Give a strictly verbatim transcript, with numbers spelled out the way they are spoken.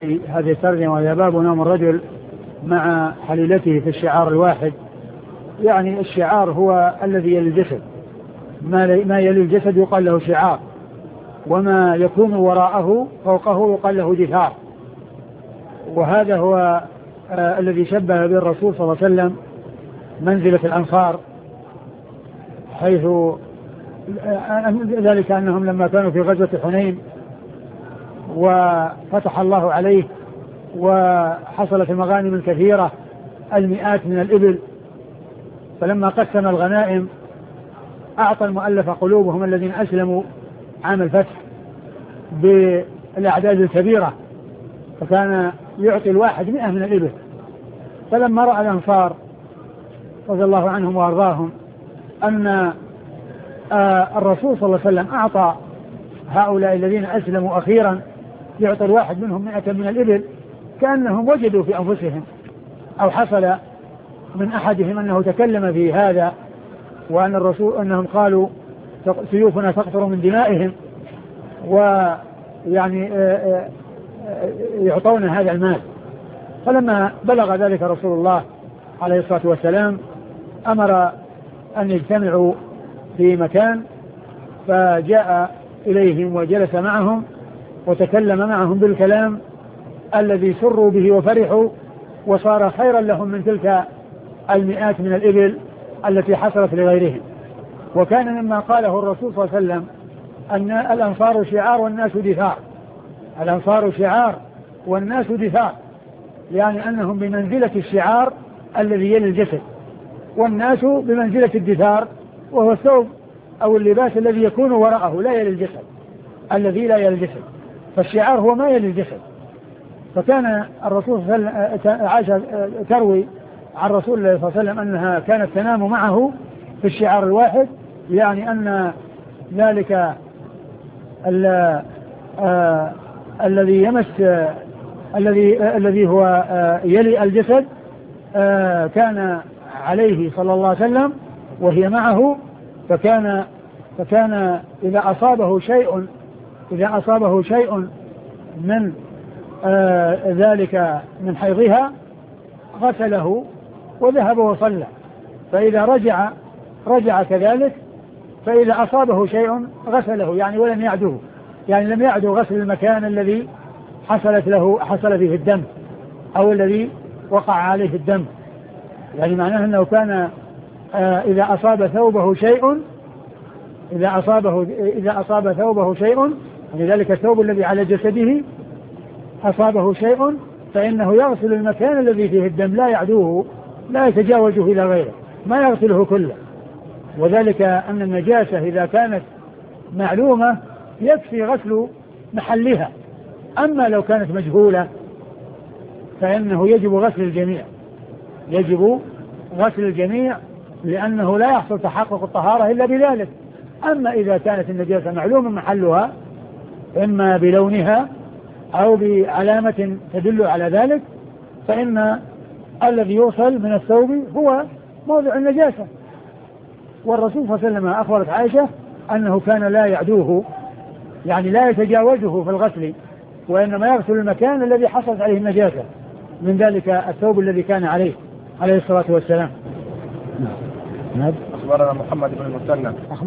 هذه الترجمة وهي باب نوم الرجل مع حليلته في الشعار الواحد. يعني الشعار هو الذي يلي الجسد، ما يلي الجسد يقال له شعار، وما يكون وراءه فوقه يقال له دثار. وهذا هو آه الذي شبه به الرسول صلى الله عليه وسلم منزلة الأنصار، حيث آه ذلك أنهم لما كانوا في غزوة حنين وفتح الله عليه وحصلت المغانم الكثيرة المئات من الإبل، فلما قسم الغنائم أعطى المؤلف قلوبهم الذين أسلموا عام الفتح بالأعداد الكبيرة، فكان يعطي الواحد مئة من الإبل. فلما رأى الأنصار رضي الله عنهم وأرضاهم أن الرسول صلى الله عليه وسلم أعطى هؤلاء الذين أسلموا أخيرا يعطي الواحد منهم مئة من الإبل، كأنهم وجدوا في أنفسهم أو حصل من أحدهم أنه تكلم في هذا، وأن الرسول أنهم قالوا سيوفنا تقطر من دمائهم، ويعني يعطون هذا المال. فلما بلغ ذلك رسول الله عليه الصلاة والسلام أمر أن يجتمعوا في مكان، فجاء إليهم وجلس معهم وتكلم معهم بالكلام الذي سروا به وفرحوا، وصار خيرا لهم من تلك المئات من الإبل التي حصلت لغيرهم. وكان مما قاله الرسول صلى الله عليه وسلم أن الأنصار شعار والناس دثار، الأنصار شعار والناس دثار، يعني أنهم بمنزلة الشعار الذي يلي الجسد، والناس بمنزلة الدثار وهو الثوب أو اللباس الذي يكون وراءه لا يلي الجسد، الذي لا يلي الجسد، فالشعار هو ما يلي الجسد. فكان الرسول صلى الله عليه وسلم عائشة تروي عن رسول الله صلى الله عليه وسلم أنها كانت تنام معه في الشعار الواحد، يعني أن ذلك آه الذي يمس آه الذي آه الذي هو آه يلي الجسد آه كان عليه صلى الله عليه وسلم وهي معه، فكان فكان إذا أصابه شيء إذا أصابه شيء من آه ذلك من حيضها غسله وذهب وصلى، فإذا رجع رجع كذلك، فإذا أصابه شيء غسله يعني ولم يعده، يعني لم يعدو غسل المكان الذي حصلت له حصل فيه الدم أو الذي وقع عليه الدم، يعني معناه أنه كان آه إذا أصاب ثوبه شيء إذا أصابه إذا أصاب ثوبه شيء يعني ذلك الثوب الذي على جسده أصابه شيء فإنه يغسل المكان الذي فيه الدم، لا يعدوه لا يتجاوزه إلى غيره، ما يغسله كله. وذلك أن النجاسة إذا كانت معلومة يكفي غسل محلها، أما لو كانت مجهولة فإنه يجب غسل الجميع، يجب غسل الجميع لأنه لا يحصل تحقق الطهارة إلا بذلك. أما إذا كانت النجاسة معلومة محلها إما بلونها أو بعلامة تدل على ذلك، فإن الذي يوصل من الثوب هو موضع النجاسة. والرسول صلى الله عليه وسلم أخبرت عائشة أنه كان لا يعدوه، يعني لا يتجاوزه في الغسل، وإنما يغسل المكان الذي حصلت عليه النجاسة من ذلك الثوب الذي كان عليه عليه الصلاة والسلام. أخبرنا محمد بن المثنى